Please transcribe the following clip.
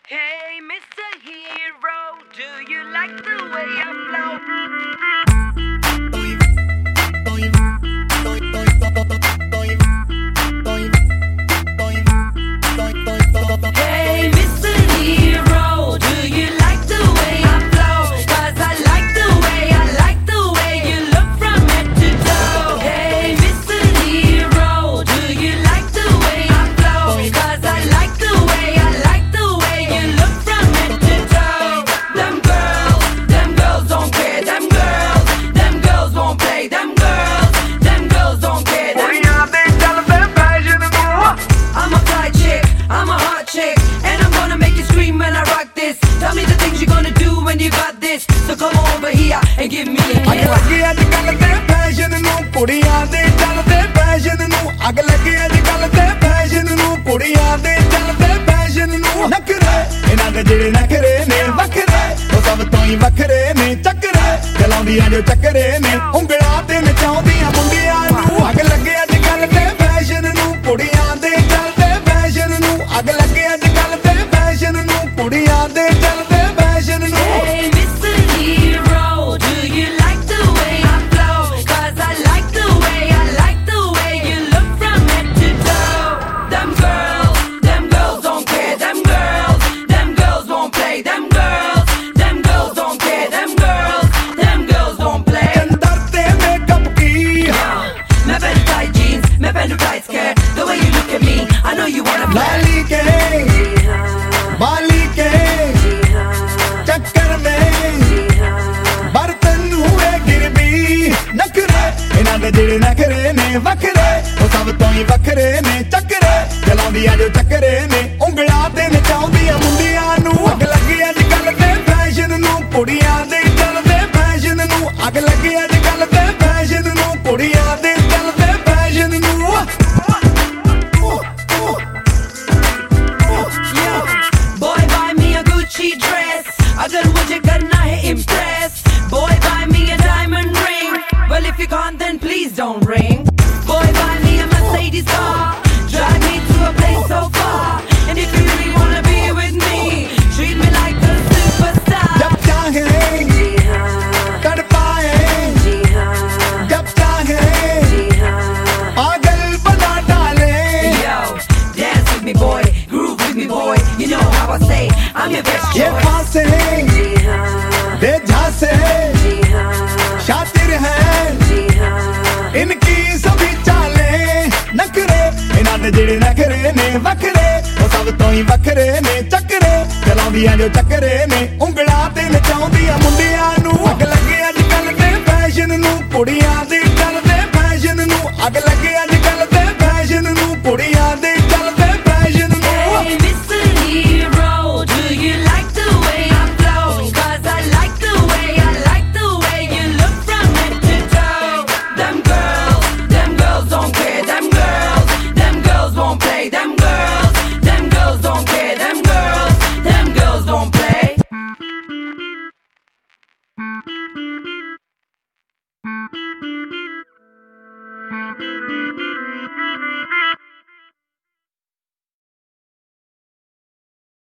Hey, Mr. Hero, do you like the way I flow? Hey, Mr. Hero, do you like the way I flow? 'Cause I like the way you look from head to toe. Hey, Mr. Hero, do you like the way I flow? 'Cause I like the way you look from head to toe. Them girls don't care. Them girls won't play. Them girls don't care. I'm a fly chick, I'm a hot chick, and I'm gonna make you scream when I rock this. Tell me the things you're gonna do when you got this. So come over here and give me a kiss. ਲੱਗੀ ਅੱਜ ਕੱਲ ਤੇ fashion ਨੂੰ ਕੁੜੀਆਂ ਦੇ ਚੱਲਦੇ fashion ਨੂੰ ਅੱਗ ਲੱਗੀ ਅੱਜ ਕੱਲ ਤੇ ਫੈਸ਼ਨ ਨੂੰ ਕੁੜੀਆਂ ਦੇ ਚੱਲਦੇ ਫੈਸ਼ਨ ਨੂੰ ਨਖਰੇ ਇਹਨਾਂ ਦੇ ਜਿਹੜੇ ਨਖਰੇ ਨੇ ਵੱਖਰੇ ਉਹ ਸਭ ਤੋਂ ਹੀ ਵੱਖਰੇ ਨੇ ਚੱਕਰੇ ਚਲਾਉਂਦੀਆਂ ਜੋ ਚੱਕਰੇ ਨੇ ਉਂਗਲਾਂ ਤੇ ਨਚਾਉਂਦੀਆਂ ਮੁੰਡਿਆਂ ਨੂੰ ਅੱਗ ਲੱਗੀ ਅੱਜ ਕੱਲ ਤੇ ਫੈਸ਼ਨ ਨੂੰ ਕੁੜੀਆਂ ਦੇ ਚੱਲਦੇ ਫੈਸ਼ਨ ਨੂੰ ਅੱਗ ਲੱਗੀ ਅੱਜ ਕੱਲ ਤੇ ਫੈਸ਼ਨ ਨੂੰ ਕੁੜੀਆਂ ਦੇ ਚੱਲਦੇ ਫੈਸ਼ਨ ਨੂੰ Hey, Mr. Hero, do you like the way I flow? 'Cause I like the way you look from head to toe. Them girls don't care. Them girls won't play. Them girls don't care. Them girls don't play. अंदर ते makeup की मैं पहनू tight jeans, मैं पहनू tight skirt. The way you look at me, I know you wanna play. लाली के बाली के चक्कर में बर्तन हुए गिरवी नखरे इन्हां दे ਜਿਹੜੇ ਨਖਰੇ ਨੇ ਵੱਖਰੇ ਉਹ ਸਭ ਤੋਂ ਹੀ ਵੱਖਰੇ ਨੇ ਚੱਕਰੇ ਚਲਾਉਂਦੀਆਂ ਜੋ ਚੱਕਰੇ ਨੇ ਉਂਗਲਾਂ ਤੇ ਨਚਾਉਂਦੀਆਂ ਮੁੰਡਿਆਂ ਨੂੰ ਅੱਗ ਲੱਗੀ ਅੱਜ ਕੱਲ ਤੇ ਫੈਸ਼ਨ ਨੂੰ ਕੁੜੀਆਂ ਦੇ ਚੱਲਦੇ ਫੈਸ਼ਨ ਨੂੰ ਅੱਗ ਲੱਗੀ ਅੱਜ ਕੱਲ ਤੇ ਫੈਸ਼ਨ ਨੂੰ ਕੁੜੀਆਂ ਦੇ ਚੱਲਦੇ ਫੈਸ਼ਨ ਨੂੰ Boy, buy me a Gucci dress. अगर मुझे करना है impress. Boy, buy me a diamond ring. Well, if you can't, then please don't ring. Boy, buy me a Mercedes car. Drive me to a place so far. And if you really wanna be with me, treat me like a superstar. जब चाहे कर पाए जब चाहे पागल बना डाले Yo, dance with me, boy. Groove with me, boy. You know how I say, I'm your best ये choice. फांसे दे झांसे शातिर है इनकी सभी चालें नखरे इन्हां दे ਜਿਹੜੇ ਨਖਰੇ ਨੇ ਵੱਖਰੇ ਉਹ ਸਭ ਤੋਂ ਹੀ ਵੱਖਰੇ ਨੇ ਚੱਕਰੇ ਚਲਾਉਂਦੀਆਂ ਜੋ ਚੱਕਰੇ ਨੇ ਉਂਗਲਾਂ ਤੇ ਨਚਾਉਂਦੀਆਂ ਮੁੰਡਿਆਂ